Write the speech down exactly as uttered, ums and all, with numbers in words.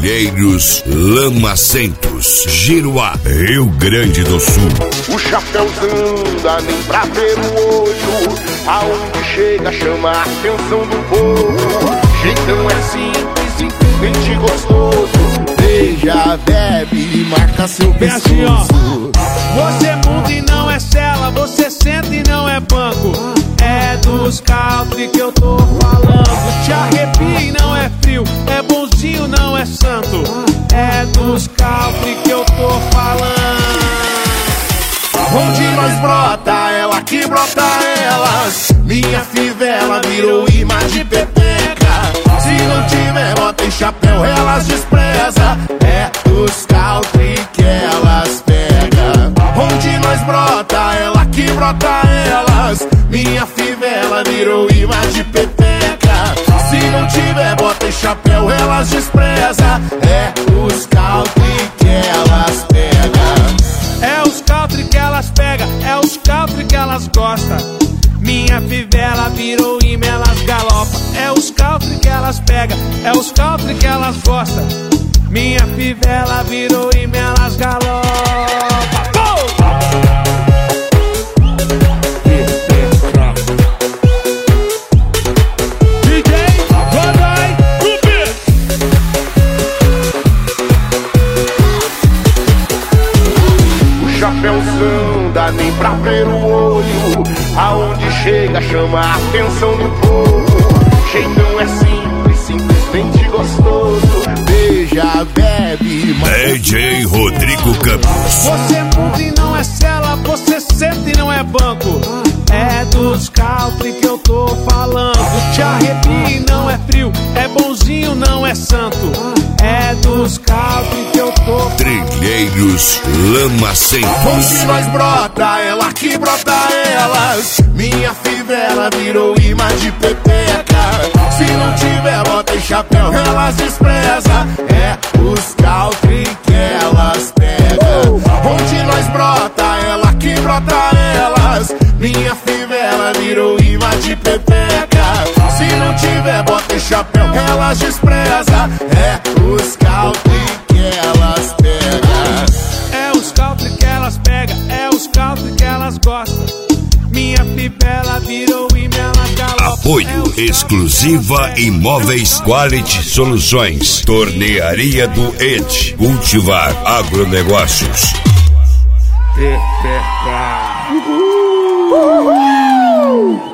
Trilheiros Lamacentos, Giruá, Rio Grande do Sul. O Chapéuzão dá nem pra ver o olho, aonde chega chama a atenção do povo. Jeitão é simples, simplesmente gostoso. Beija, bebe e marca seu pescoço. Você muda e não é cela, você senta e não é banco. É dos country que eu tô falando. Te arrepia e não é frio, é bonzinho, não é santo. É dos country que eu tô falando. Onde nós brota, ela que brota elas. Minha fivela virou imã de pepeca. Se não tiver bota e chapéu, elas despreza. É dos country que elas pega. Onde nós brota, ela que brota elas. Minha fivela virou imã de pepeca. Se não tiver bota e chapéu, elas despreza. É os country que elas pega. É os country que elas pega, é os country que elas gostam. Minha fivela virou imã, elas galopa. É os country que elas pega, é os country que elas gostam. Minha fivela virou imã, elas galopa. Chapéuzão dá nem pra ver o olho, aonde chega chama a atenção do povo. Jeitão é simples, simplesmente gostoso. Beija, bebe, D J Rodrigo Campos. Você muda e não é cela, você senta e não é banco. É dos country que eu tô falando. Te arrepia e não é frio, é bonzinho, não é santo. É dos country que eu tô falando. Trilheiros Lamacentos. Onde nós brota, ela que brota elas. Minha fivela virou imã de pepeca. Se não tiver bota e chapéu, elas despreza. É os country que elas pega. Onde nós brota, ela que brota elas. Minha fivela virou imã de pepeca. Se não tiver bota e chapéu, elas despreza. É os country que elas pega. É os country que elas pega, é os country que elas gostam. Minha fivela virou imã, elas galopa. Apoio Exclusiva Imóveis Quality Soluções. Tornearia do Ed. Cultivar Agronegócios. Uhul. Uhul.